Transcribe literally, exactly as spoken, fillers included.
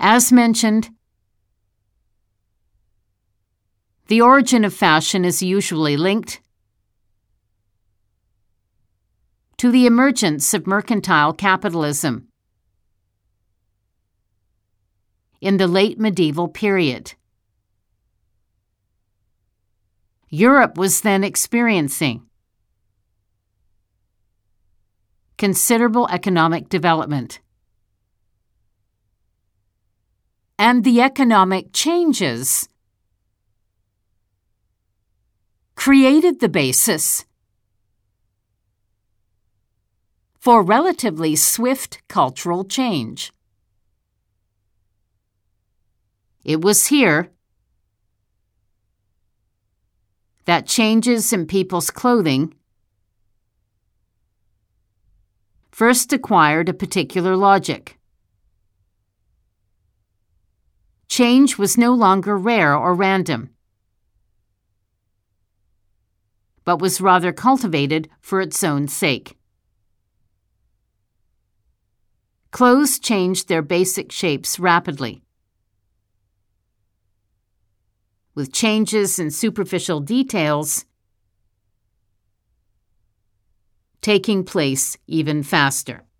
As mentioned, the origin of fashion is usually linked to the emergence of mercantile capitalism in the late medieval period. Europe was then experiencing considerable economic development, and the economic changes created the basis for relatively swift cultural change. It was here that changes in people's clothing first acquired a particular logic. Change was no longer rare or random, but was rather cultivated for its own sake. Clothes changed their basic shapes rapidly, with changes in superficial details taking place even faster.